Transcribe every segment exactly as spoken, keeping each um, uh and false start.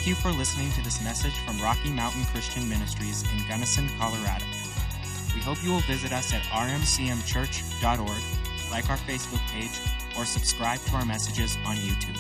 Thank you for listening to this message from Rocky Mountain Christian Ministries in Gunnison, Colorado. We hope you will visit us at r m c m church dot org, like our Facebook page, or subscribe to our messages on YouTube.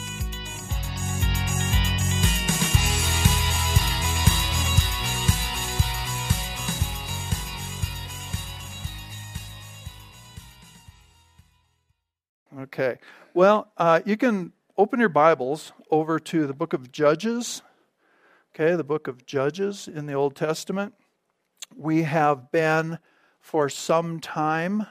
Okay. Well, uh, you can open your Bibles over to the book of Judges. Okay, the book of Judges in the Old Testament. We have been for some time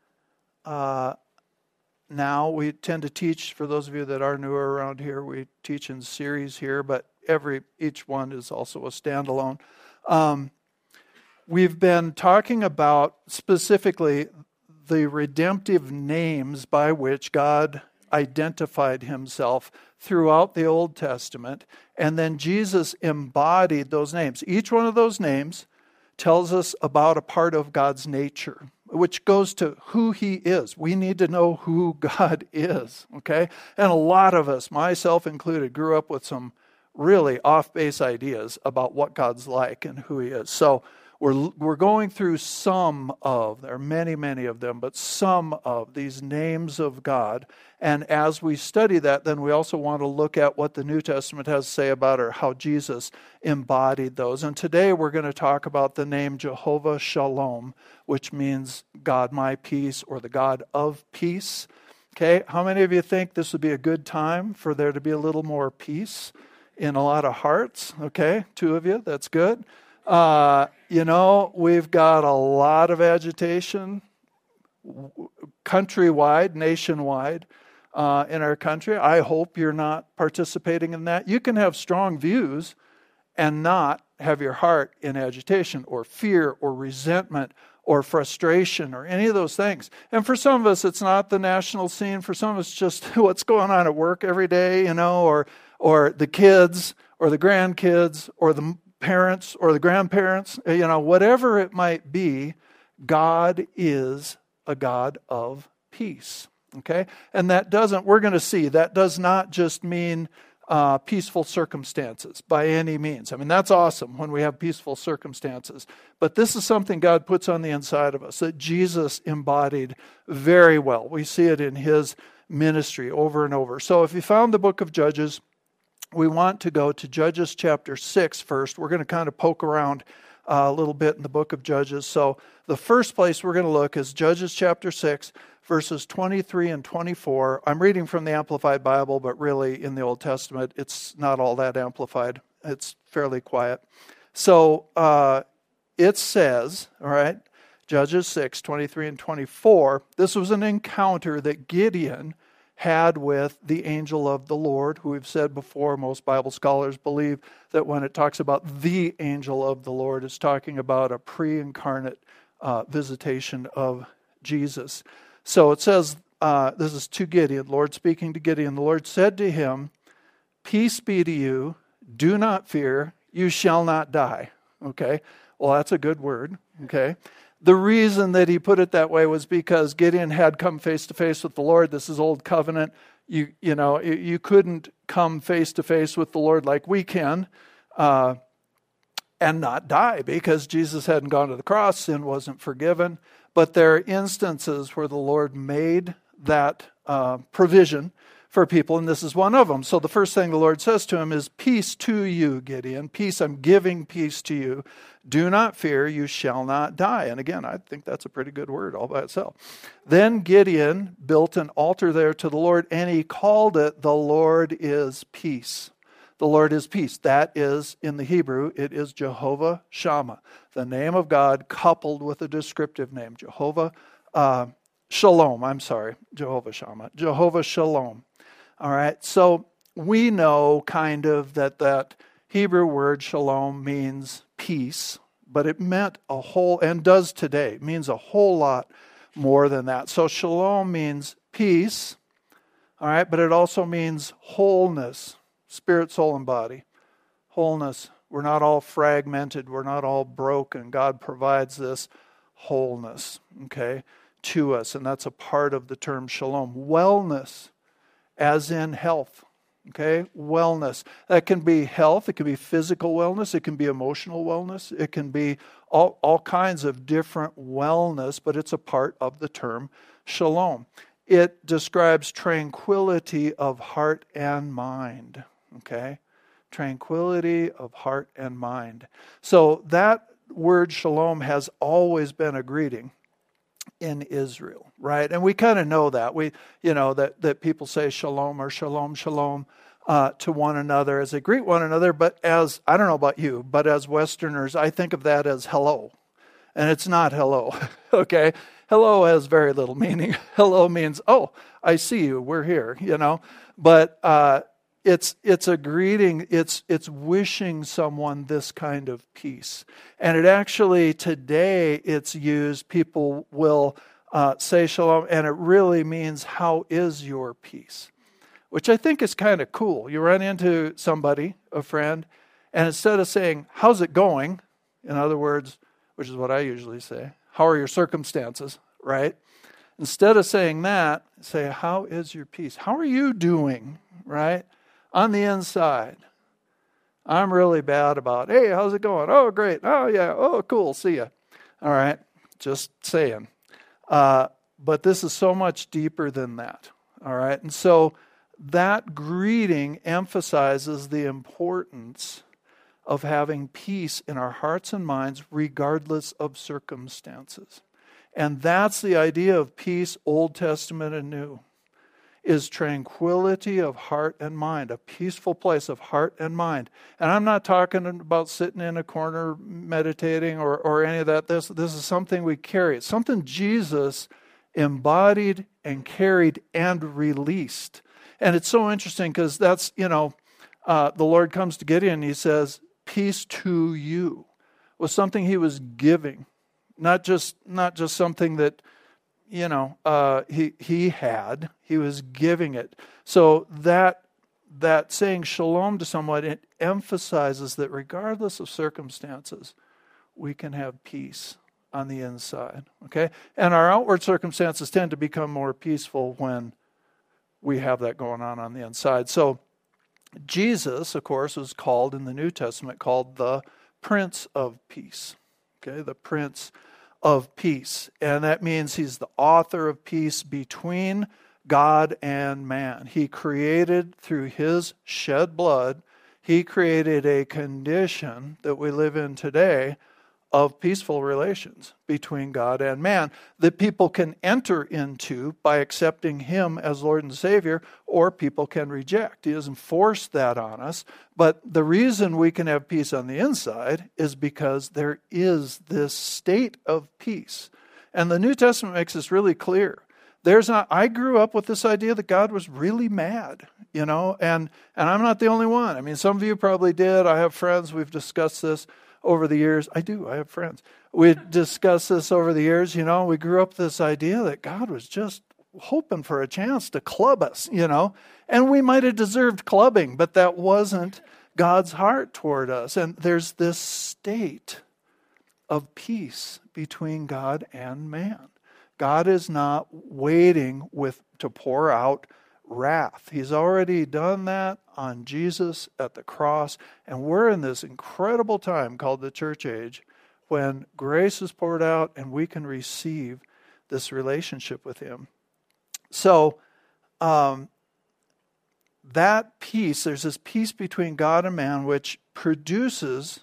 uh, now. We tend to teach, for those of you that are newer around here, we teach in series here, but every each one is also a standalone. Um, we've been talking about specifically the redemptive names by which God identified himself throughout the Old Testament, and then Jesus embodied those names. Each one of those names tells us about a part of God's nature, which goes to who he is. We need to know who God is, okay? And a lot of us, myself included, grew up with some really off-base ideas about what God's like and who he is. So We're we're going through some of, there are many, many of them, but some of these names of God. And as we study that, then we also want to look at what the New Testament has to say about, or how Jesus embodied those. And today we're going to talk about the name Jehovah Shalom, which means God my peace, or the God of peace. Okay, how many of you think this would be a good time for there to be a little more peace in a lot of hearts? Okay, two of you, that's good. Uh, you know, we've got a lot of agitation countrywide, nationwide, uh, in our country. I hope you're not participating in that. You can have strong views and not have your heart in agitation or fear or resentment or frustration or any of those things. And for some of us, it's not the national scene. For some of us, just what's going on at work every day, you know, or or the kids or the grandkids or the parents or the grandparents, you know, whatever it might be, God is a God of peace, okay? And that doesn't, we're going to see, that does not just mean uh, peaceful circumstances by any means. I mean, that's awesome when we have peaceful circumstances. But this is something God puts on the inside of us that Jesus embodied very well. We see it in his ministry over and over. So if you found the book of Judges, we want to go to Judges chapter six first. We're going to kind of poke around uh, a little bit in the book of Judges. So the first place we're going to look is Judges chapter six, verses twenty-three and twenty-four. I'm reading from the Amplified Bible, but really in the Old Testament, it's not all that amplified. It's fairly quiet. So uh, it says, all right, Judges six, twenty-three and twenty-four, this was an encounter that Gideon had with the angel of the Lord, who we've said before, most Bible scholars believe that when it talks about the angel of the Lord, it's talking about a pre-incarnate uh, visitation of Jesus. So it says, uh, this is to Gideon, Lord speaking to Gideon, the Lord said to him, "Peace be to you, do not fear, you shall not die." Okay, well that's a good word, okay. The reason that he put it that way was because Gideon had come face to face with the Lord. This is old covenant. You you know, you couldn't come face to face with the Lord like we can uh, and not die, because Jesus hadn't gone to the cross. Sin wasn't forgiven. But there are instances where the Lord made that uh, provision for people, and this is one of them. So the first thing the Lord says to him is, "Peace to you, Gideon. Peace, I'm giving peace to you. Do not fear, you shall not die." And again, I think that's a pretty good word all by itself. Then Gideon built an altar there to the Lord, and he called it, "The Lord is Peace." The Lord is peace. That is, in the Hebrew, it is Jehovah Shammah, the name of God coupled with a descriptive name. Jehovah uh, Shalom, I'm sorry, Jehovah Shammah. Jehovah Shalom. All right, so we know kind of that that Hebrew word shalom means peace, but it meant a whole, and does today, means a whole lot more than that. So shalom means peace, all right, but it also means wholeness, spirit, soul, and body. Wholeness. We're not all fragmented. We're not all broken. God provides this wholeness, okay, to us, and that's a part of the term shalom. Wellness, as in health, Okay, wellness. That can be health, it can be physical wellness, it can be emotional wellness, it can be all, all kinds of different wellness, but it's a part of the term shalom. It describes tranquility of heart and mind. Okay, tranquility of heart and mind. So that word shalom has always been a greeting in Israel, right? And we kind of know that. We, you know, that, that people say shalom or shalom, shalom uh, to one another as they greet one another. But as, I don't know about you, but as Westerners, I think of that as hello. And it's not hello, okay? Hello has very little meaning. Hello means, oh, I see you, we're here, you know? But uh, it's it's a greeting, it's it's wishing someone this kind of peace. And it actually, today, it's used, people will uh, say shalom, and it really means, how is your peace? Which I think is kind of cool. You run into somebody, a friend, and instead of saying, how's it going? In other words, which is what I usually say, how are your circumstances, right? Instead of saying that, say, how is your peace? How are you doing, right? On the inside. I'm really bad about, hey, how's it going? Oh, great. Oh, yeah. Oh, cool. See ya. All right. Just saying. Uh, but this is so much deeper than that. All right. And so that greeting emphasizes the importance of having peace in our hearts and minds regardless of circumstances. And that's the idea of peace, Old Testament and New, is tranquility of heart and mind, a peaceful place of heart and mind. And I'm not talking about sitting in a corner meditating or, or any of that. This, this is something we carry. It's something Jesus embodied and carried and released. And it's so interesting because that's, you know, uh, the Lord comes to Gideon and he says, peace to you, was something he was giving, not just not just something that, you know, uh, he he had. He was giving it. So that that saying shalom to someone, it emphasizes that regardless of circumstances, we can have peace on the inside. Okay, and our outward circumstances tend to become more peaceful when we have that going on on the inside. So Jesus, of course, is called in the New Testament called the Prince of Peace. Okay, the Prince of Peace. And that means he's the author of peace between God and man. He created, through his shed blood, he created a condition that we live in today of peaceful relations between God and man that people can enter into by accepting him as Lord and Savior, or people can reject. He doesn't force that on us, but the reason we can have peace on the inside is because there is this state of peace. And the New Testament makes this really clear. There's not, I grew up with this idea that God was really mad, you know, and, and I'm not the only one. I mean, some of you probably did. I have friends, we've discussed this over the years. I do, I have friends. We discussed this over the years, you know, we grew up with this idea that God was just hoping for a chance to club us, you know, and we might have deserved clubbing, but that wasn't God's heart toward us. And there's this state of peace between God and man. God is not waiting with to pour out wrath. He's already done that on Jesus at the cross. And we're in this incredible time called the church age when grace is poured out and we can receive this relationship with him. So um, that peace, there's this peace between God and man which produces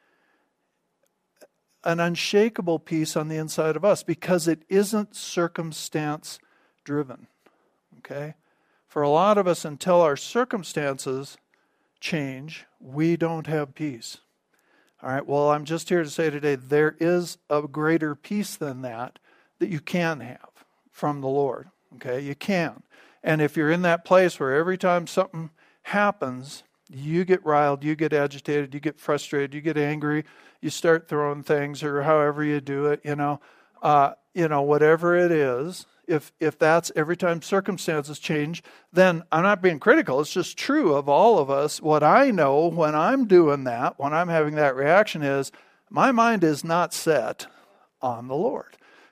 an unshakable peace on the inside of us because it isn't circumstance driven. Okay? For a lot of us, until our circumstances change, we don't have peace. All right, well, I'm just here to say today, there is a greater peace than that that you can have from the Lord. Okay, you can. And if you're in that place where every time something happens, you get riled, you get agitated, you get frustrated, you get angry, you start throwing things or however you do it, you know, uh, you know, whatever it is, If if that's every time circumstances change, then I'm not being critical. It's just true of all of us. What I know when I'm doing that, when I'm having that reaction is, my mind is not set on the Lord.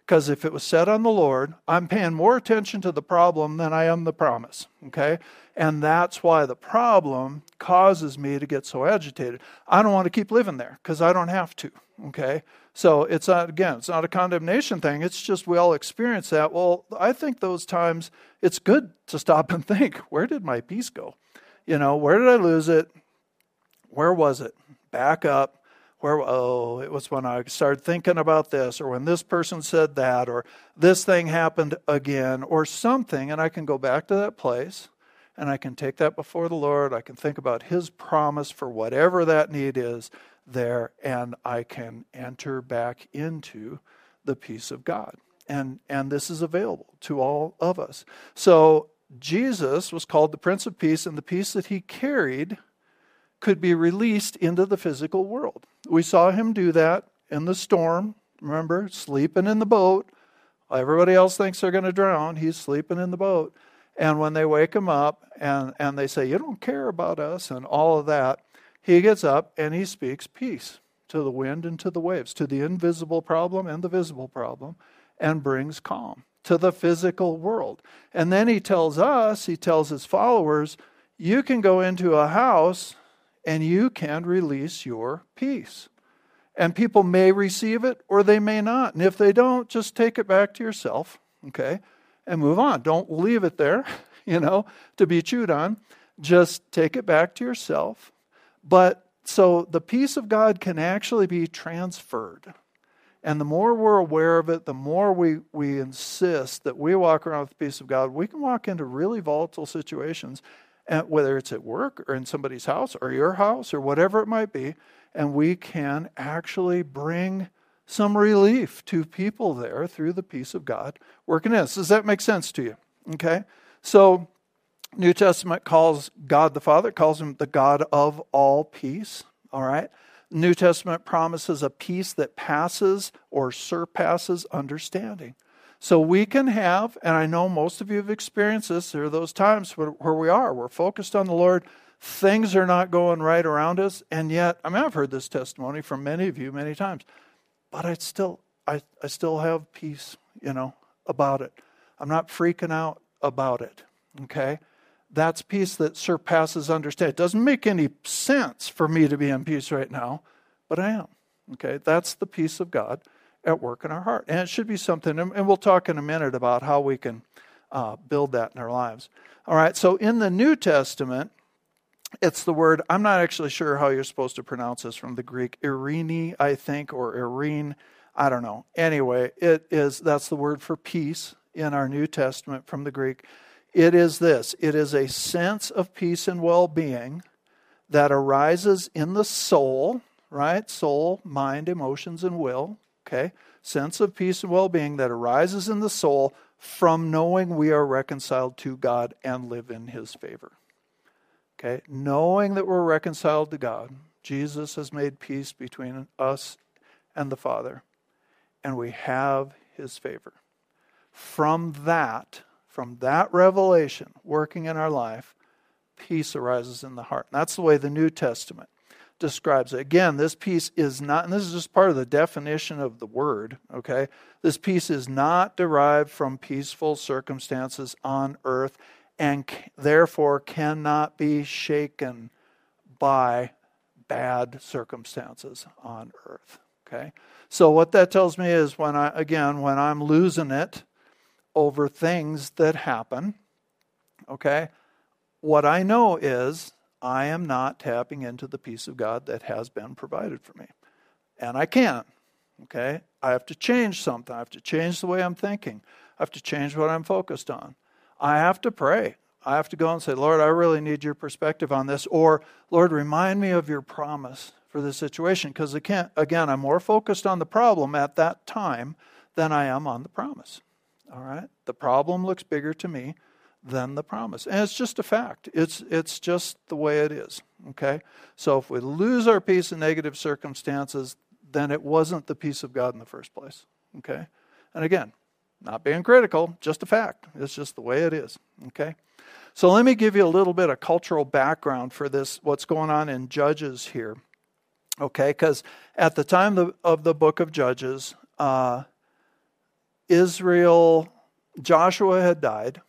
Because if it was set on the Lord, I'm paying more attention to the problem than I am the promise, okay? And that's why the problem causes me to get so agitated. I don't want to keep living there because I don't have to, okay? So it's not, again, it's not a condemnation thing. It's just we all experience that. Well, I think those times it's good to stop and think, where did my peace go? You know, where did I lose it? Where was it? Back up. Where, oh, it was when I started thinking about this, or when this person said that, or this thing happened again, or something, and I can go back to that place, and I can take that before the Lord. I can think about His promise for whatever that need is there, and I can enter back into the peace of God. And, and this is available to all of us. So Jesus was called the Prince of Peace, and the peace that He carried could be released into the physical world. We saw Him do that in the storm. Remember, sleeping in the boat. Everybody else thinks they're going to drown. He's sleeping in the boat. And when they wake Him up and, and they say, you don't care about us and all of that, He gets up and He speaks peace to the wind and to the waves, to the invisible problem and the visible problem, and brings calm to the physical world. And then He tells us, He tells His followers, you can go into a house and you can release your peace. And people may receive it or they may not. And if they don't, just take it back to yourself, okay, and move on. Don't leave it there, you know, to be chewed on. Just take it back to yourself. But so the peace of God can actually be transferred. And the more we're aware of it, the more we, we insist that we walk around with the peace of God, we can walk into really volatile situations, and whether it's at work or in somebody's house or your house or whatever it might be, and we can actually bring some relief to people there through the peace of God working in us. Does that make sense to you? Okay? So New Testament calls God the Father, calls Him the God of all peace. All right? New Testament promises a peace that passes or surpasses understanding. So we can have, and I know most of you have experienced this, there are those times where, where we are, we're focused on the Lord, things are not going right around us, and yet, I mean, I've heard this testimony from many of you many times, but I still, I, I still have peace, you know, about it. I'm not freaking out about it, okay? That's peace that surpasses understanding. It doesn't make any sense for me to be in peace right now, but I am, okay? That's the peace of God at work in our heart. And it should be something, and we'll talk in a minute about how we can uh, build that in our lives. All right, so in the New Testament, it's the word, I'm not actually sure how you're supposed to pronounce this from the Greek, Irene, I think, or Irene, I don't know. Anyway, it is, that's the word for peace in our New Testament from the Greek. It is this, it is a sense of peace and well-being that arises in the soul, right? Soul, mind, emotions, and will. Okay, sense of peace and well-being that arises in the soul from knowing we are reconciled to God and live in His favor. Okay, knowing that we're reconciled to God, Jesus has made peace between us and the Father, and we have His favor. From that, from that revelation working in our life, peace arises in the heart. And that's the way the New Testament describes it. Again, this peace is not, and this is just part of the definition of the word, okay? This peace is not derived from peaceful circumstances on earth and c- therefore cannot be shaken by bad circumstances on earth, okay? So what that tells me is when I, again, when I'm losing it over things that happen, okay, what I know is I am not tapping into the peace of God that has been provided for me. And I can't, okay? I have to change something. I have to change the way I'm thinking. I have to change what I'm focused on. I have to pray. I have to go and say, Lord, I really need your perspective on this. Or, Lord, remind me of your promise for this situation. Because, again, I'm more focused on the problem at that time than I am on the promise. All right? The problem looks bigger to me than the promise. And it's just a fact. It's it's just the way it is. Okay? So if we lose our peace in negative circumstances, then it wasn't the peace of God in the first place. Okay? And again, not being critical, just a fact. It's just the way it is. Okay? So let me give you a little bit of cultural background for this, what's going on in Judges here. Okay? Because at the time of the book of Judges, uh, Israel, Joshua had died.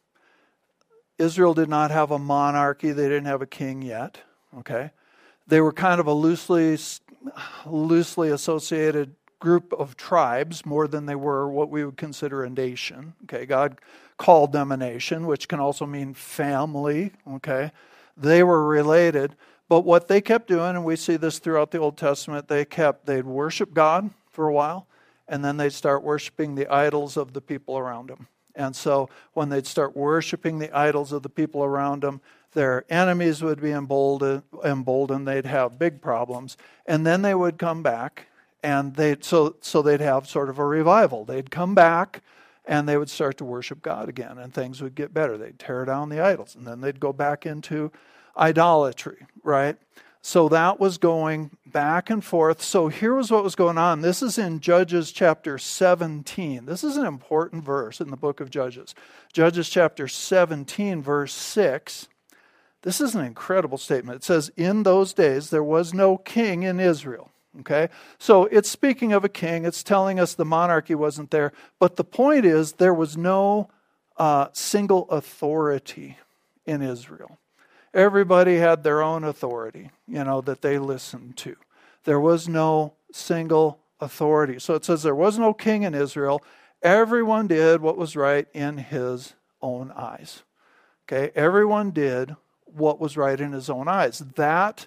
Israel did not have a monarchy. They didn't have a king yet. Okay, they were kind of a loosely, loosely associated group of tribes more than they were what we would consider a nation. Okay, God called them a nation, which can also mean family. Okay, they were related, but what they kept doing, and we see this throughout the Old Testament, they kept they'd worship God for a while, and then they'd start worshiping the idols of the people around them. And so when they'd start worshiping the idols of the people around them, their enemies would be emboldened, emboldened. They'd have big problems. And then they would come back, and they'd, so, so they'd have sort of a revival. They'd come back, and they would start to worship God again, and things would get better. They'd tear down the idols, and then they'd go back into idolatry, right? So that was going back and forth. So here was what was going on. This is in Judges chapter seventeen. This is an important verse in the book of Judges. Judges chapter seventeen, verse six. This is an incredible statement. It says, in those days there was no king in Israel. Okay? So it's speaking of a king. It's telling us the monarchy wasn't there. But the point is there was no uh, single authority in Israel. Everybody had their own authority, you know, that they listened to. There was no single authority. So it says there was no king in Israel. Everyone did what was right in his own eyes. Okay, everyone did what was right in his own eyes. That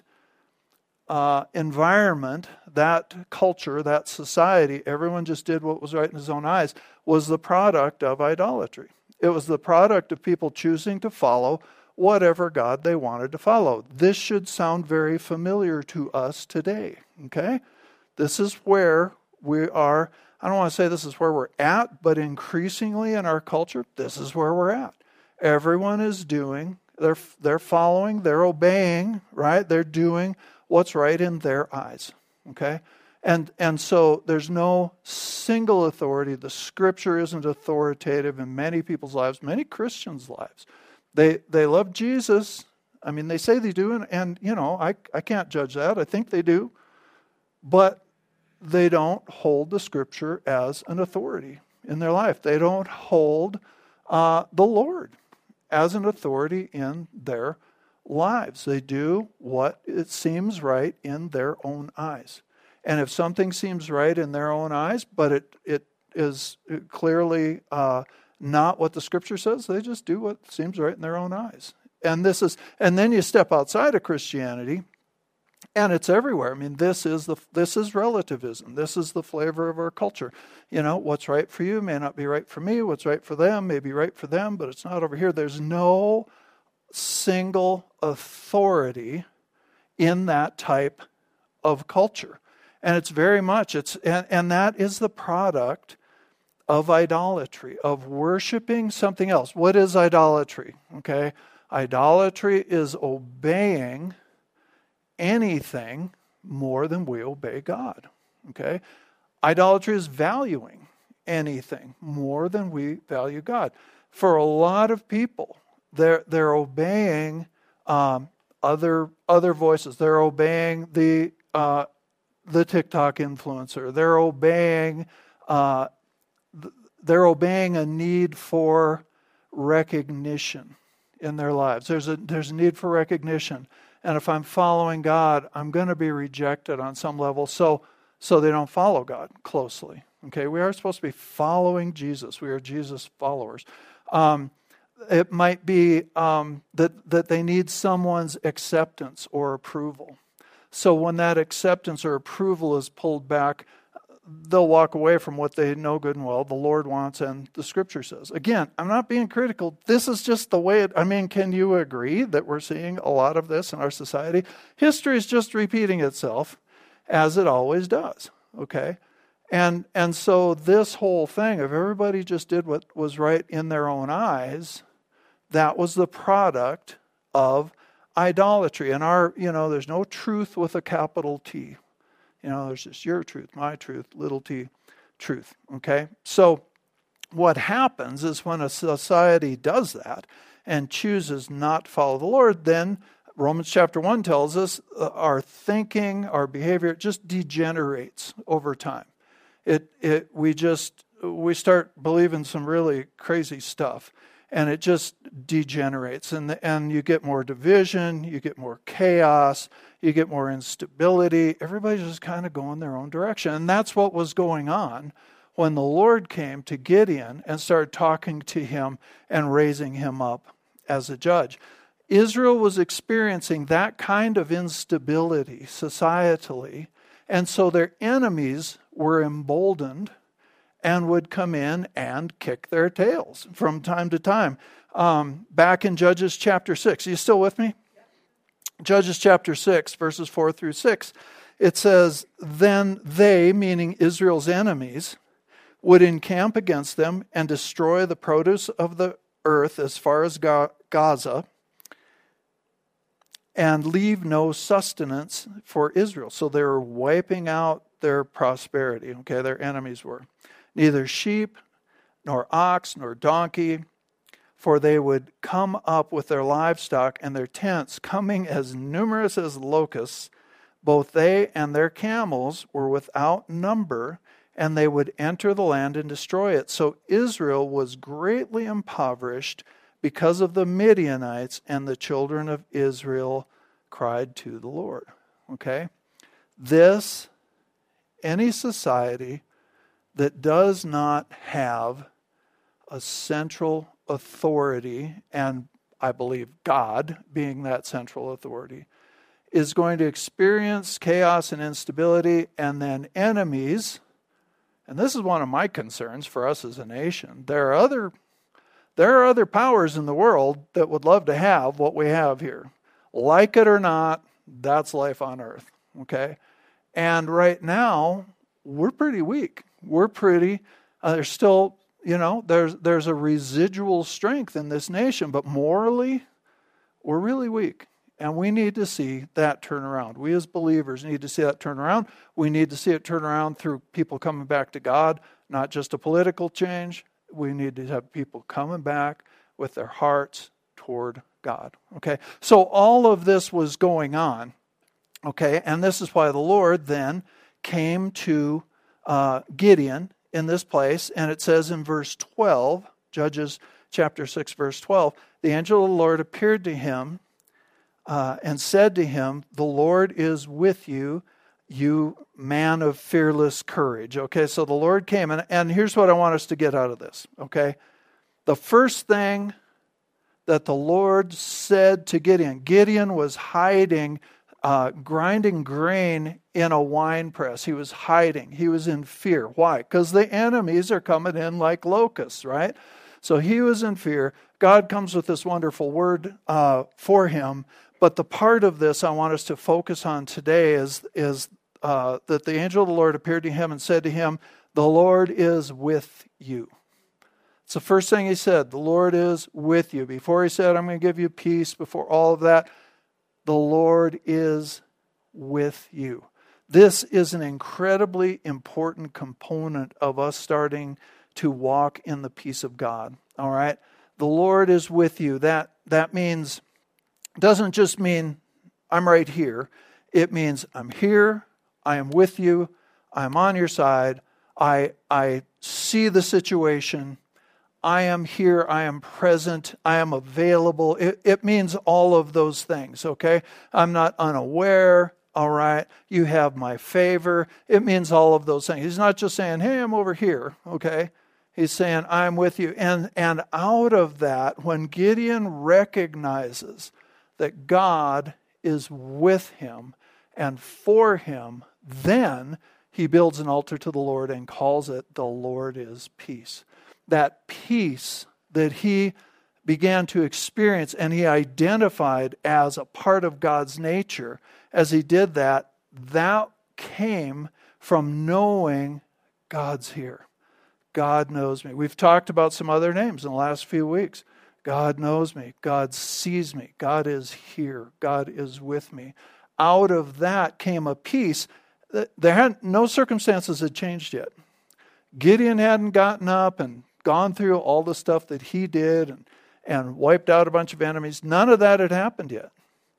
uh, environment, that culture, that society, everyone just did what was right in his own eyes, was the product of idolatry. It was the product of people choosing to follow whatever God they wanted to follow. This should sound very familiar to us today, okay? This is where we are. I don't want to say this is where we're at, but increasingly in our culture, this is where we're at. Everyone is doing, they're, they're following, they're obeying, right? They're doing what's right in their eyes, okay? And, and so there's no single authority. The Scripture isn't authoritative in many people's lives, many Christians' lives. They they love Jesus. I mean, they say they do, and, and you know, I, I can't judge that. I think they do. But they don't hold the Scripture as an authority in their life. They don't hold uh, the Lord as an authority in their lives. They do what it seems right in their own eyes. And if something seems right in their own eyes, but it, it is clearly Uh, not what the Scripture says, they just do what seems right in their own eyes. And this is, and then you step outside of Christianity, and it's everywhere. I mean, this is the this is relativism. This is the flavor of our culture. You know, what's right for you may not be right for me. What's right for them may be right for them, but it's not over here. There's no single authority in that type of culture, and it's very much it's and, and that is the product of idolatry, of worshiping something else. What is idolatry? Okay, idolatry is obeying anything more than we obey God. Okay, idolatry is valuing anything more than we value God. For a lot of people, they're they're obeying um, other other voices. They're obeying the uh, the TikTok influencer. They're obeying. Uh, They're obeying a need for recognition in their lives. There's a there's a need for recognition. And if I'm following God, I'm going to be rejected on some level. So so they don't follow God closely. Okay, we are supposed to be following Jesus. We are Jesus followers. Um, it might be um, that, that they need someone's acceptance or approval. So when that acceptance or approval is pulled back, they'll walk away from what they know good and well the Lord wants and the Scripture says. Again, I'm not being critical. This is just the way it, I mean, can you agree that we're seeing a lot of this in our society? History is just repeating itself as it always does, okay? And and so this whole thing, if everybody just did what was right in their own eyes, that was the product of idolatry. And our, you know, there's no truth with a capital T. You know, there's just your truth, my truth, little t, truth, okay? So what happens is when a society does that and chooses not to follow the Lord, then Romans chapter one tells us uh, our thinking, our behavior just degenerates over time. It it we just we start believing some really crazy stuff, and it just degenerates, and the, and you get more division, you get more chaos, you get more instability. Everybody's just kind of going their own direction, and that's what was going on when the Lord came to Gideon and started talking to him and raising him up as a judge. Israel was experiencing that kind of instability societally, and so their enemies were emboldened and would come in and kick their tails from time to time. Um, back in Judges chapter six, are you still with me? Judges chapter six, verses four through six, it says, "Then they," meaning Israel's enemies, "would encamp against them and destroy the produce of the earth as far as Gaza, and leave no sustenance for Israel." So they were wiping out their prosperity. Okay, their enemies were. "Neither sheep, nor ox, nor donkey, for they would come up with their livestock and their tents, coming as numerous as locusts. Both they and their camels were without number, and they would enter the land and destroy it." So Israel was greatly impoverished because of the Midianites, and the children of Israel cried to the Lord. Okay? This, any society that does not have a central authority, and I believe God being that central authority, is going to experience chaos and instability, and then enemies. And this is one of my concerns for us as a nation. There are other there are other powers in the world that would love to have what we have here. Like it or not, that's life on earth. Okay? And right now, we're pretty weak. We're pretty, uh, there's still, you know, there's there's a residual strength in this nation, but morally, we're really weak. And we need to see that turn around. We as believers need to see that turn around. We need to see it turn around through people coming back to God, not just a political change. We need to have people coming back with their hearts toward God. Okay, so all of this was going on. Okay, and this is why the Lord then came to uh, Gideon in this place, and it says in verse twelve, Judges chapter six, verse twelve, "The angel of the Lord appeared to him uh, and said to him, 'The Lord is with you, you man of fearless courage.'" Okay, so the Lord came, and, and here's what I want us to get out of this. Okay, the first thing that the Lord said to Gideon, Gideon was hiding, uh, grinding grain in a wine press. He was hiding. He was in fear. Why? Because the enemies are coming in like locusts, right? So he was in fear. God comes with this wonderful word uh, for him. But the part of this I want us to focus on today is, is uh, that the angel of the Lord appeared to him and said to him, "The Lord is with you." It's the first thing he said. The Lord is with you. Before he said, "I'm going to give you peace," before all of that, the Lord is with you. This is an incredibly important component of us starting to walk in the peace of God. All right? The Lord is with you. That, that means, doesn't just mean I'm right here. It means I'm here, I am with you, I'm on your side, I, I see the situation, I am here, I am present, I am available. It, it means all of those things, okay? I'm not unaware, all right? You have my favor. It means all of those things. He's not just saying, "Hey, I'm over here," okay? He's saying, "I'm with you." And, and out of that, when Gideon recognizes that God is with him and for him, then he builds an altar to the Lord and calls it, "The Lord is Peace." That peace that he began to experience and he identified as a part of God's nature, as he did that, that came from knowing God's here. God knows me. We've talked about some other names in the last few weeks. God knows me. God sees me. God is here. God is with me. Out of that came a peace. There had no circumstances had changed yet. Gideon hadn't gotten up and gone through all the stuff that he did and, and wiped out a bunch of enemies. None of that had happened yet.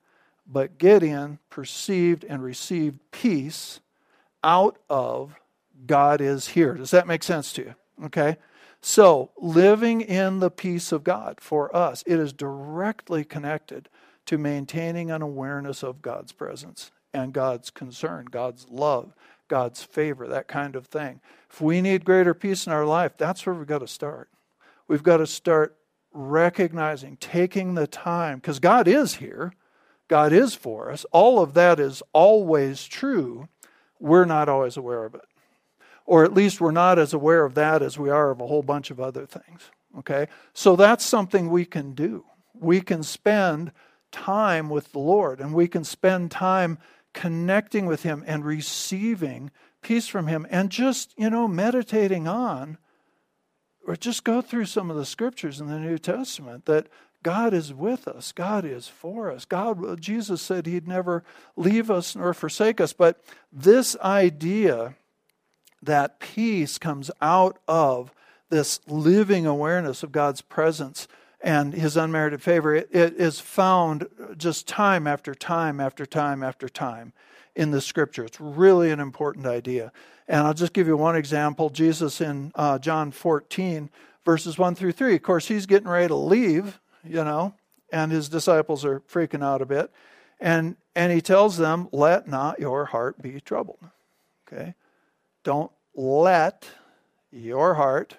But Gideon perceived and received peace out of God is here. Does that make sense to you? Okay? So, living in the peace of God for us, it is directly connected to maintaining an awareness of God's presence and God's concern, God's love, God's favor, that kind of thing. If we need greater peace in our life, that's where we've got to start. We've got to start recognizing, taking the time, because God is here. God is for us. All of that is always true. We're not always aware of it. Or at least we're not as aware of that as we are of a whole bunch of other things. Okay? So that's something we can do. We can spend time with the Lord, and we can spend time connecting with Him and receiving peace from Him, and just, you know, meditating on, or just go through some of the scriptures in the New Testament that God is with us. God is for us. God, Jesus said He'd never leave us nor forsake us. But this idea that peace comes out of this living awareness of God's presence and His unmerited favor, it, it is found just time after time after time after time in the Scripture. It's really an important idea. And I'll just give you one example. Jesus in uh, John fourteen, verses one through three. Of course, He's getting ready to leave, you know, and His disciples are freaking out a bit. And, and He tells them, let not your heart be troubled. Okay? Don't let your heart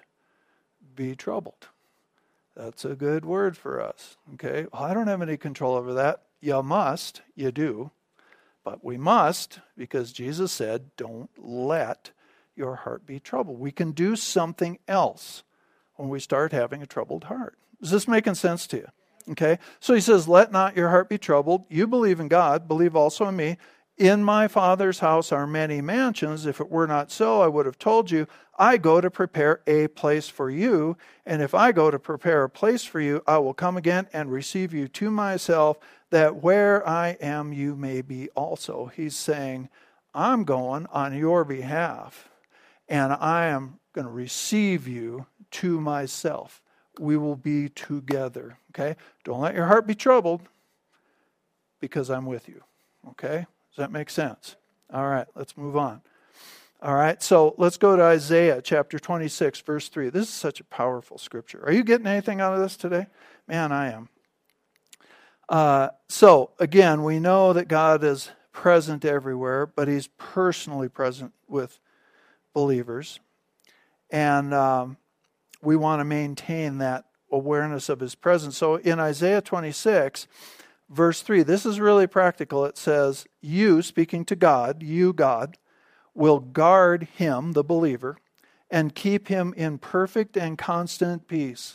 be troubled. That's a good word for us. Okay? Well, I don't have any control over that. You must. You do. But we must, because Jesus said, don't let your heart be troubled. We can do something else when we start having a troubled heart. Is this making sense to you? Okay? So He says, let not your heart be troubled. You believe in God, believe also in me. In my Father's house are many mansions. If it were not so, I would have told you. I go to prepare a place for you. And if I go to prepare a place for you, I will come again and receive you to myself, that where I am, you may be also. He's saying, I'm going on your behalf, and I am going to receive you to myself. We will be together. Okay? Don't let your heart be troubled, because I'm with you. Okay? Does that make sense? All right, let's move on. All right, so let's go to Isaiah chapter twenty-six, verse three. This is such a powerful scripture. Are you getting anything out of this today? Man, I am. Uh, so, again, we know that God is present everywhere, but He's personally present with believers. And um, we want to maintain that awareness of His presence. So in Isaiah twenty-six, verse three, this is really practical. It says, you, speaking to God, you, God, will guard him, the believer, and keep him in perfect and constant peace.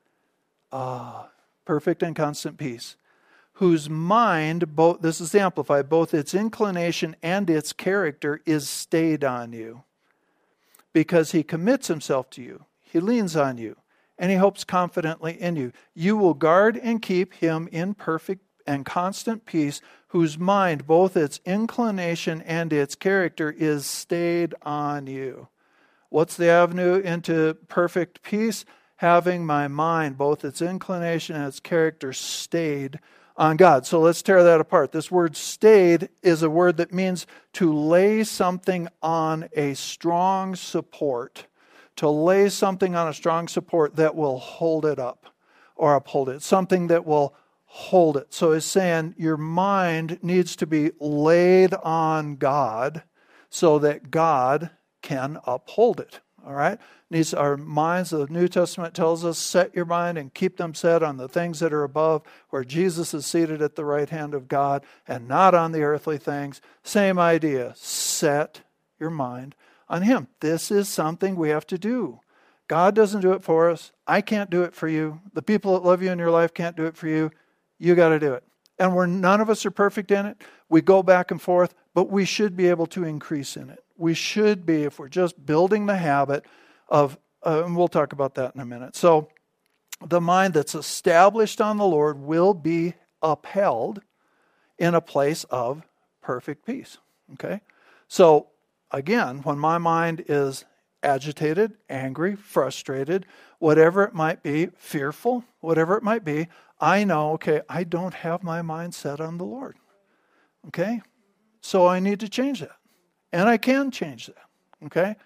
Ah, perfect and constant peace. Whose mind, both, this is the Amplified, both its inclination and its character is stayed on you. Because he commits himself to you. He leans on you. And he hopes confidently in you. You will guard and keep him in perfect and constant peace, whose mind, both its inclination and its character, is stayed on you. What's the avenue into perfect peace? Having my mind, both its inclination and its character, stayed on God. So let's tear that apart. This word stayed is a word that means to lay something on a strong support. To lay something on a strong support that will hold it up or uphold it. Something that will hold it. So it's saying your mind needs to be laid on God so that God can uphold it. All right? Needs our minds, the New Testament tells us, set your mind and keep them set on the things that are above, where Jesus is seated at the right hand of God, and not on the earthly things. Same idea. Set your mind on Him. This is something we have to do. God doesn't do it for us. I can't do it for you. The people that love you in your life can't do it for you. You got to do it. And we're none of us are perfect in it. We go back and forth, but we should be able to increase in it. We should be, if we're just building the habit of, uh, and we'll talk about that in a minute. So the mind that's established on the Lord will be upheld in a place of perfect peace. Okay? So again, when my mind is agitated, angry, frustrated, whatever it might be, fearful, whatever it might be, I know, okay, I don't have my mind set on the Lord. Okay? So I need to change that. And I can change that. Okay?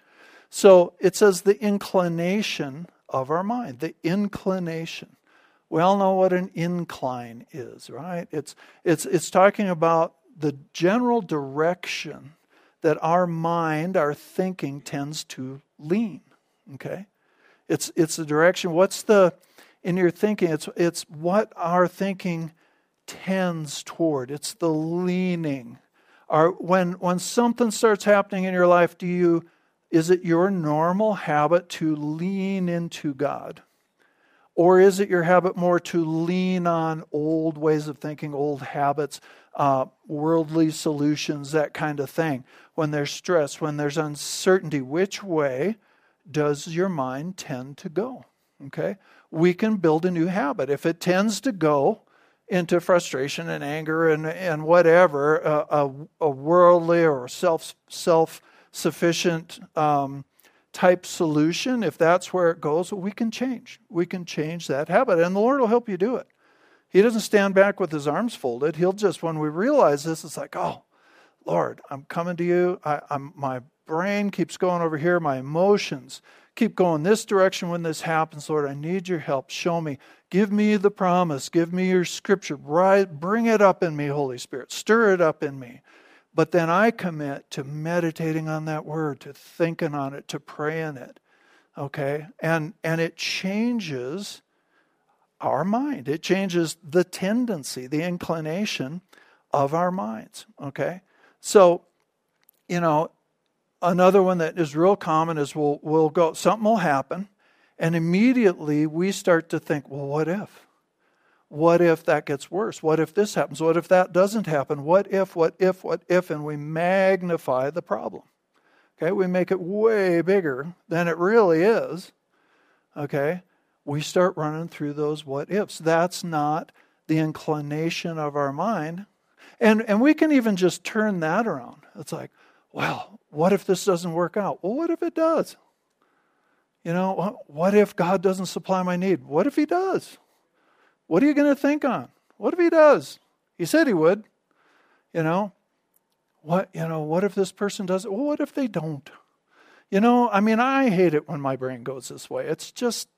So it says the inclination of our mind, the inclination. We all know what an incline is, right? It's it's it's talking about the general direction that our mind, our thinking tends to lean. Okay? It's it's the direction. What's the in your thinking? It's it's what our thinking tends toward. It's the leaning. Our, when when something starts happening in your life, do you is it your normal habit to lean into God? Or is it your habit more to lean on old ways of thinking, old habits, uh, worldly solutions, that kind of thing? When there's stress, when there's uncertainty, which way does your mind tend to go? Okay? We can build a new habit. If it tends to go into frustration and anger and, and whatever, uh, a, a worldly or self, self-sufficient um type solution, if that's where it goes, we can change. We can change that habit, and the Lord will help you do it. He doesn't stand back with his arms folded. He'll just, when we realize this, it's like, oh, Lord, I'm coming to you. I, I'm, my brain keeps going over here. My emotions keep going this direction when this happens. Lord, I need your help. Show me. Give me the promise. Give me your scripture. Right, bring it up in me, Holy Spirit. Stir it up in me. But then I commit to meditating on that word, to thinking on it, to praying it, okay? And and it changes our mind. It changes the tendency, the inclination of our minds, okay? So, you know, another one that is real common is we'll, we'll go, something will happen, and immediately we start to think, well, what if? What if that gets worse? What if this happens? What if that doesn't happen? What if, what if, what if? And we magnify the problem. Okay, we make it way bigger than it really is. Okay, we start running through those what ifs. That's not the inclination of our mind. And, and we can even just turn that around. It's like, well, what if this doesn't work out? Well, what if it does? You know, what if God doesn't supply my need? What if he does? What are you going to think on? What if he does? He said he would. You know, what, you know, what if this person does it? Well, what if they don't? You know, I mean, I hate it when my brain goes this way. It's just,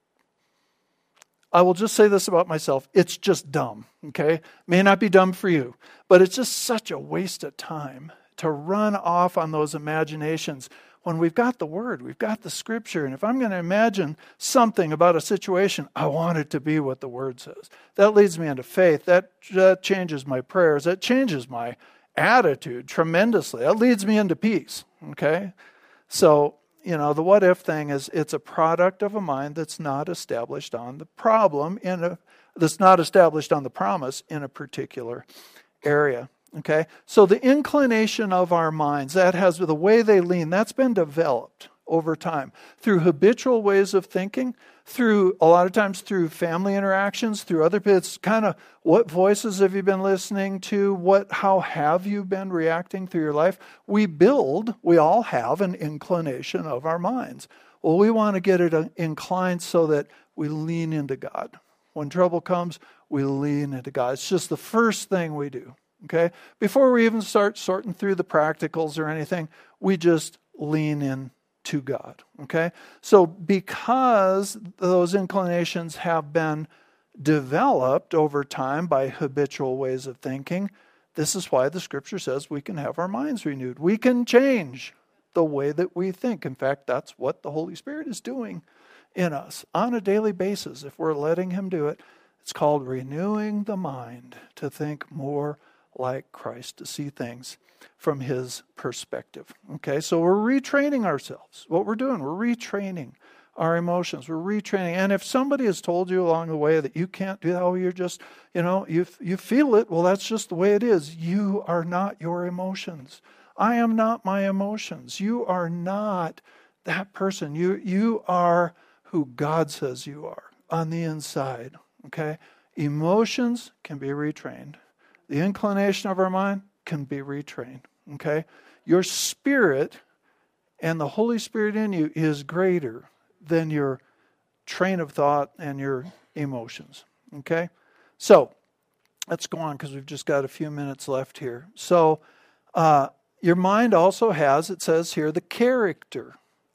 I will just say this about myself. It's just dumb, okay? May not be dumb for you, but it's just such a waste of time to run off on those imaginations when we've got the Word, we've got the Scripture, and if I'm going to imagine something about a situation, I want it to be what the Word says. That leads me into faith. That, that changes my prayers. That changes my attitude tremendously. That leads me into peace, okay? So, you know, the what if thing is, it's a product of a mind that's not established on the problem, in a, that's not established on the promise in a particular area. Okay, so the inclination of our minds, that has the way they lean, that's been developed over time through habitual ways of thinking, through a lot of times through family interactions, through other bits, kind of what voices have you been listening to, what, how have you been reacting through your life? We build, we all have an inclination of our minds. Well, we want to get it inclined so that we lean into God. When trouble comes, we lean into God. It's just the first thing we do. Okay, before we even start sorting through the practicals or anything, we just lean in to God. Okay, so because those inclinations have been developed over time by habitual ways of thinking, this is why the Scripture says we can have our minds renewed. We can change the way that we think. In fact, that's what the Holy Spirit is doing in us on a daily basis. If we're letting Him do it, it's called renewing the mind to think more like Christ, to see things from His perspective. Okay, so we're retraining ourselves. What we're doing, we're retraining our emotions. We're retraining. And if somebody has told you along the way that you can't do that, oh, you're just, you know, you you feel it, well, that's just the way it is. You are not your emotions. I am not my emotions. You are not that person. You you are who God says you are on the inside. Okay, emotions can be retrained. The inclination of our mind can be retrained, okay? Your spirit and the Holy Spirit in you is greater than your train of thought and your emotions, okay? So, let's go on because we've just got a few minutes left here. So, uh, your mind also has, it says here, the character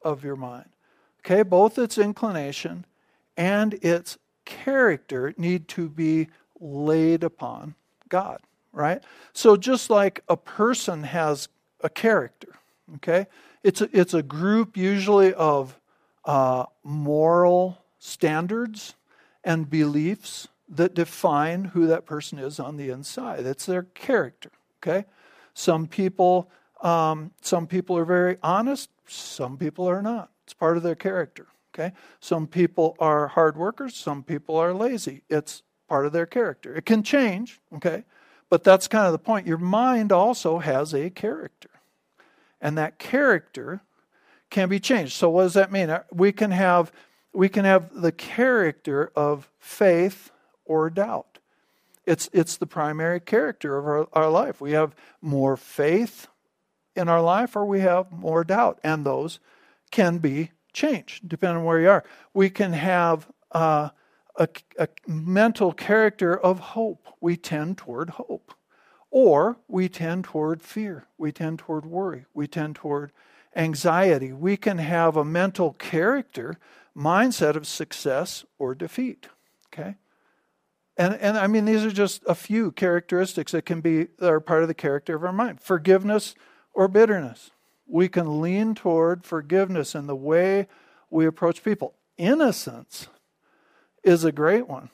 of your mind. Okay, both its inclination and its character need to be laid upon God, right? So just like a person has a character, okay? It's a, it's a group usually of uh, moral standards and beliefs that define who that person is on the inside. It's their character, okay? Some people, um, some people are very honest. Some people are not. It's part of their character, okay? Some people are hard workers. Some people are lazy. It's part of their character. It can change, okay? But that's kind of the point. Your mind also has a character. And that character can be changed. So what does that mean? We can have, we can have the character of faith or doubt. It's, it's the primary character of our, our life. We have more faith in our life or we have more doubt. And those can be changed depending on where you are. We can have uh, a, a mental character of hope. We tend toward hope. Or we tend toward fear. We tend toward worry. We tend toward anxiety. We can have a mental character, mindset of success or defeat. Okay? And and I mean, these are just a few characteristics that can be, that are part of the character of our mind. Forgiveness or bitterness. We can lean toward forgiveness in the way we approach people. Innocence is a great one.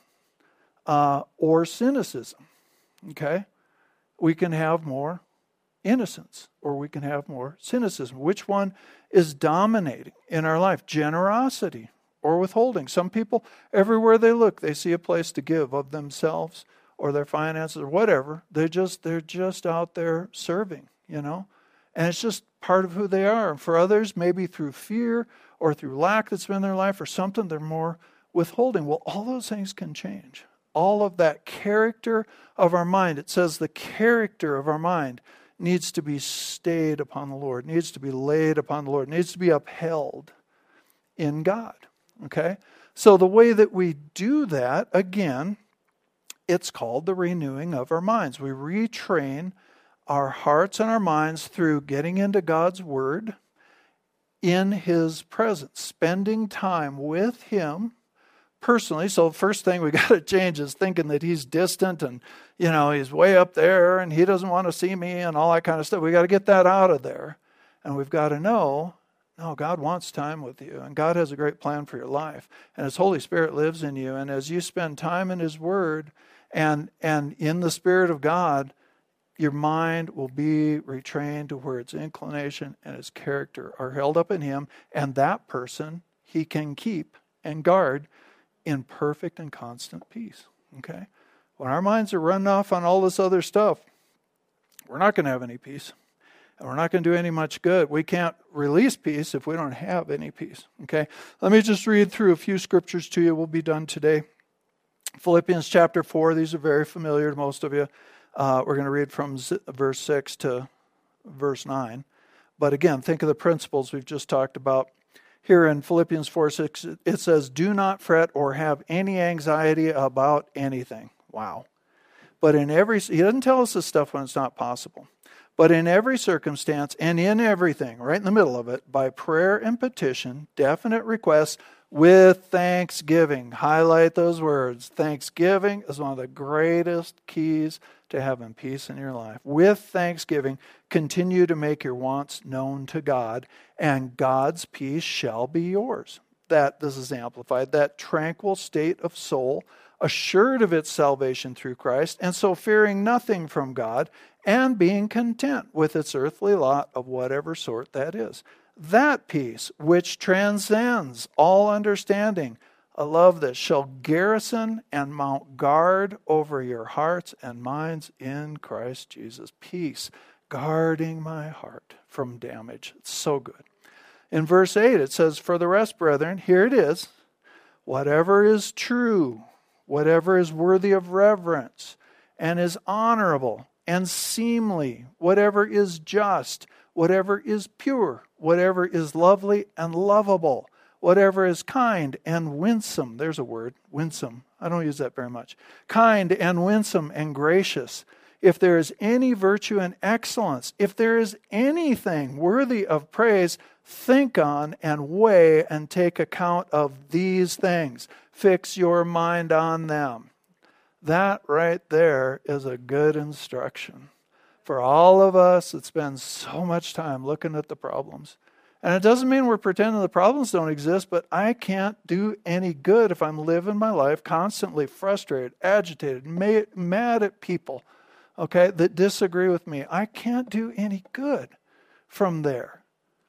Uh, or cynicism. Okay? We can have more innocence or we can have more cynicism. Which one is dominating in our life? Generosity or withholding. Some people, everywhere they look, they see a place to give of themselves or their finances or whatever. They're just, they're just out there serving, you know. And it's just part of who they are. And for others, maybe through fear or through lack that's been in their life or something, they're more withholding. Well, all those things can change. All of that character of our mind, it says the character of our mind needs to be stayed upon the Lord, needs to be laid upon the Lord, needs to be upheld in God. Okay? So the way that we do that, again, it's called the renewing of our minds. We retrain our hearts and our minds through getting into God's Word in His presence, spending time with Him personally. So the first thing we got to change is thinking that He's distant and, you know, He's way up there and He doesn't want to see me and all that kind of stuff. We got to get that out of there. And we've got to know, no, God wants time with you and God has a great plan for your life. And His Holy Spirit lives in you. And as you spend time in His Word and, and in the Spirit of God, your mind will be retrained to where its inclination and its character are held up in Him. And that person He can keep and guard in perfect and constant peace. Okay? When our minds are running off on all this other stuff, we're not going to have any peace. And we're not going to do any much good. We can't release peace if we don't have any peace. Okay? Let me just read through a few scriptures to you. We'll be done today. Philippians chapter four. These are very familiar to most of you. Uh, we're going to read from verse six to verse nine. But again, think of the principles we've just talked about. Here in Philippians four six, it says, do not fret or have any anxiety about anything. Wow. But in every, he doesn't tell us this stuff when it's not possible. But in every circumstance and in everything, right in the middle of it, by prayer and petition, definite requests with thanksgiving. Highlight those words. Thanksgiving is one of the greatest keys to having peace in your life. With thanksgiving, continue to make your wants known to God, and God's peace shall be yours. That, this is amplified, that tranquil state of soul, assured of its salvation through Christ, and so fearing nothing from God, and being content with its earthly lot of whatever sort that is. That peace, which transcends all understanding, I love this, shall garrison and mount guard over your hearts and minds in Christ Jesus. Peace, guarding my heart from damage. It's so good. In verse eight, it says, for the rest, brethren, here it is, whatever is true, whatever is worthy of reverence, and is honorable and seemly, whatever is just, whatever is pure, whatever is lovely and lovable, whatever is kind and winsome. There's a word, winsome. I don't use that very much. Kind and winsome and gracious. if there is any virtue and excellence, if there is anything worthy of praise, think on and weigh and take account of these things. Fix your mind on them. That right there is a good instruction for all of us that spend so much time looking at the problems. And it doesn't mean we're pretending the problems don't exist, but I can't do any good if I'm living my life constantly frustrated, agitated, ma- mad at people, okay, that disagree with me. I can't do any good from there.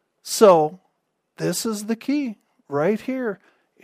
So this is the key right here.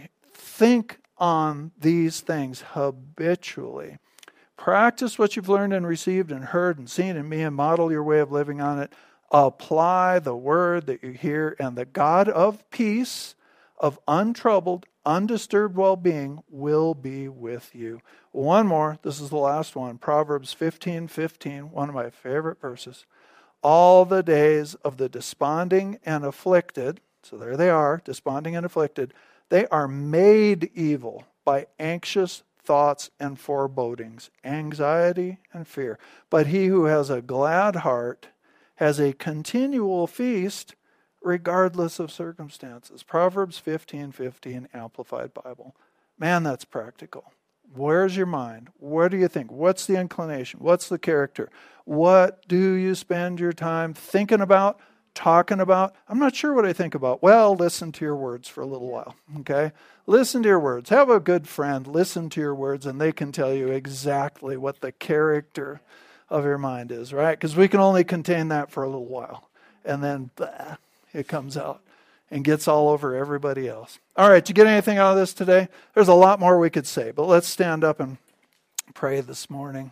Think on these things habitually. Practice what you've learned and received and heard and seen in me and model your way of living on it. Apply the word that you hear, and the God of peace, of untroubled, undisturbed well-being will be with you. One more. This is the last one. Proverbs fifteen fifteen, one of my favorite verses. All the days of the desponding and afflicted, so there they are, desponding and afflicted, they are made evil by anxious thoughts and forebodings, anxiety and fear. But he who has a glad heart has a continual feast regardless of circumstances. Proverbs fifteen fifteen, Amplified Bible. Man, that's practical. Where's your mind? What do you think? What's the inclination? What's the character? What do you spend your time thinking about, talking about? I'm not sure what I think about. Well, listen to your words for a little while, okay? Listen to your words. Have a good friend. Listen to your words, and they can tell you exactly what the character of your mind is, right? Because we can only contain that for a little while. And then blah, it comes out and gets all over everybody else. All right, did you get anything out of this today? There's a lot more we could say, but let's stand up and pray this morning.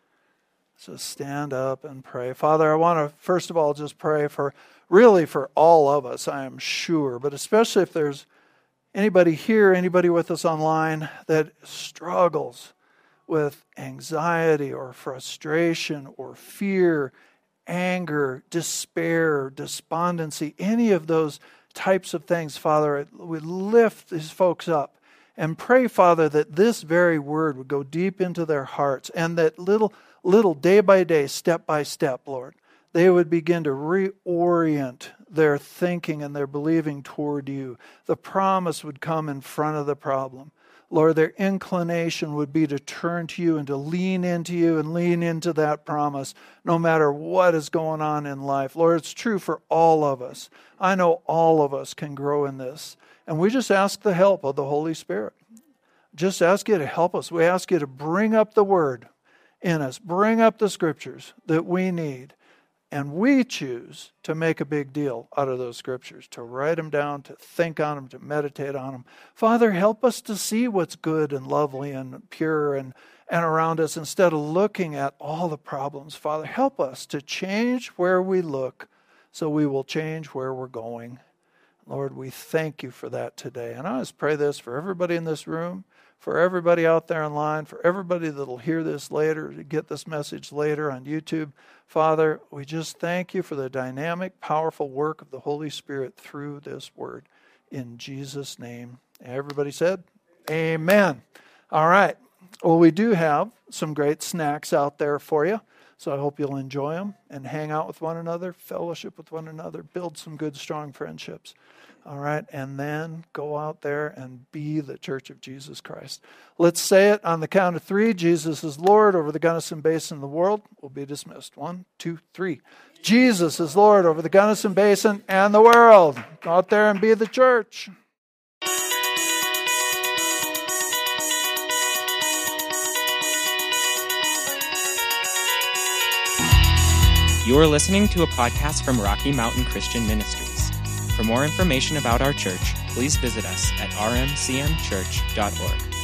Just stand up and pray. Father, I want to first of all just pray for, really for all of us, I am sure, but especially if there's anybody here, anybody with us online that struggles with anxiety or frustration or fear, anger, despair, despondency, any of those types of things, Father, we lift these folks up and pray, Father, that this very word would go deep into their hearts and that little, little day by day, step by step, Lord, they would begin to reorient their thinking and their believing toward you. The promise would come in front of the problem. Lord, their inclination would be to turn to you and to lean into you and lean into that promise no matter what is going on in life. Lord, it's true for all of us. I know all of us can grow in this. And we just ask the help of the Holy Spirit. Just ask you to help us. We ask you to bring up the word in us. Bring up the scriptures that we need. And we choose to make a big deal out of those scriptures, to write them down, to think on them, to meditate on them. Father, help us to see what's good and lovely and pure and, and around us instead of looking at all the problems. Father, help us to change where we look so we will change where we're going. Lord, we thank you for that today. And I just pray this for everybody in this room, for everybody out there online, for everybody that'll hear this later, get this message later on YouTube. Father, we just thank you for the dynamic, powerful work of the Holy Spirit through this word. In Jesus' name. Everybody said, amen. All right. Well, we do have some great snacks out there for you. So I hope you'll enjoy them and hang out with one another, fellowship with one another, build some good, strong friendships. All right, and then go out there and be the Church of Jesus Christ. Let's say it on the count of three. Jesus is Lord over the Gunnison Basin and the world. We'll be dismissed. One, two, three. Jesus is Lord over the Gunnison Basin and the world. Go out there and be the church. You are listening to a podcast from Rocky Mountain Christian Ministries. For more information about our church, please visit us at r m c m church dot org.